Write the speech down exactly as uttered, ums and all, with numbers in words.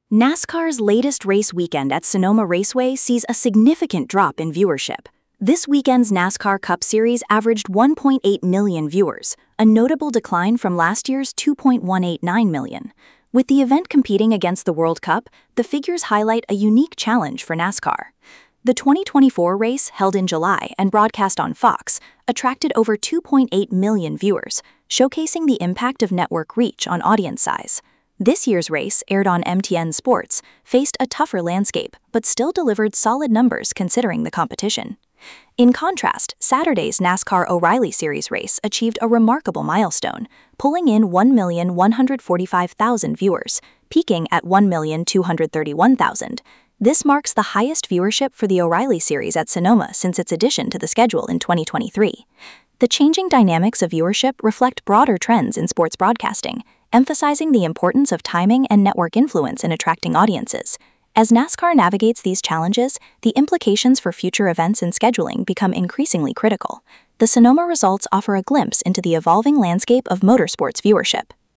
NASCAR's latest race weekend at Sonoma Raceway sees a significant drop in viewership. This weekend's NASCAR Cup Series averaged one point eight million viewers, a notable decline from last year's two point one eight nine million. With the event competing against the World Cup, the figures highlight a unique challenge for NASCAR. The twenty twenty-four race, held in July and broadcast on Fox, attracted over two point eight million viewers, showcasing the impact of network reach on audience size. This year's race, aired on M T N Sports, faced a tougher landscape but still delivered solid numbers considering the competition. In contrast, Saturday's NASCAR O'Reilly Series race achieved a remarkable milestone, pulling in one million one hundred forty-five thousand viewers, peaking at one million two hundred thirty-one thousand. This marks the highest viewership for the O'Reilly Series at Sonoma since its addition to the schedule in twenty twenty-three. The changing dynamics of viewership reflect broader trends in sports broadcasting, emphasizing the importance of timing and network influence in attracting audiences. As NASCAR navigates these challenges, the implications for future events and scheduling become increasingly critical. The Sonoma results offer a glimpse into the evolving landscape of motorsports viewership.